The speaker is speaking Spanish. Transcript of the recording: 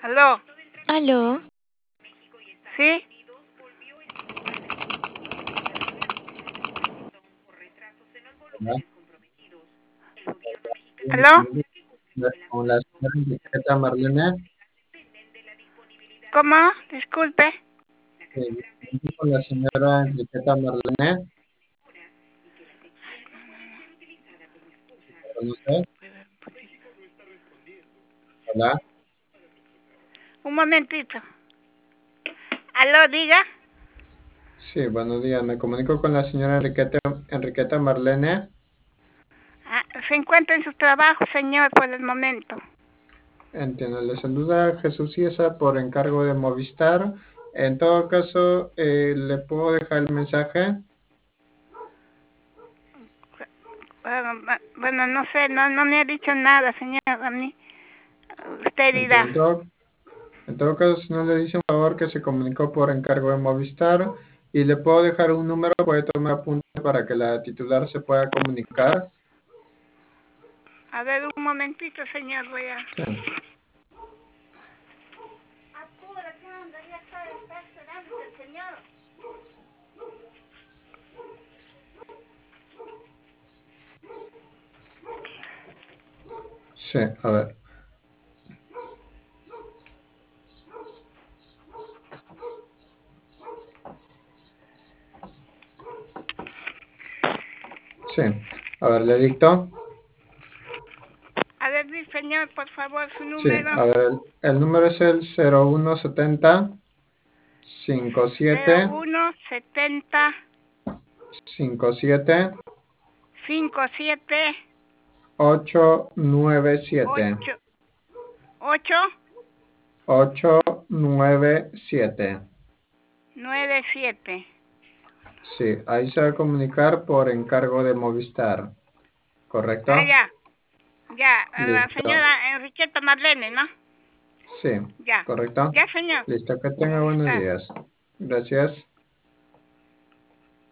Aló, Aló, ¿sí? Hola, ¿Aló? con la señora Enriqueta Marlene, ¿Cómo? Disculpe. con la señora Enriqueta Marlene, ¿conoce? Hola, Un momentito. Aló, diga. sí, buenos días, me comunico con la señora Enriqueta Marlene. Se encuentra en su trabajo, señor, por el momento. Entiendo, le saluda Jesús Ciesa por encargo de Movistar. En todo caso, ¿le puedo dejar el mensaje? Bueno, no sé, no me ha dicho nada, señor. A mí, usted dirá. Entiendo. En todo caso, si no le dice un favor que se comunicó por encargo de Movistar y le puedo dejar un número, puede tomar apunte para que la titular se pueda comunicar. A ver, un momentito, señor, voy a... Sí. Apúrate, anda, ya está esperando el señor. Sí, a ver. Sí, a ver, le dicto. A ver, mi señor, por favor, su Sí, número. a ver, el número es el 0170 57 0170 57 57 897 8 8 897. 97. Sí, ahí se va a comunicar por encargo de Movistar, ¿correcto? Ya. Ya, la Listo. señora Enriqueta Marlene, ¿no? Sí, Ya. ¿correcto? Ya, señor. Listo, que tenga buenos Ah. días. Gracias.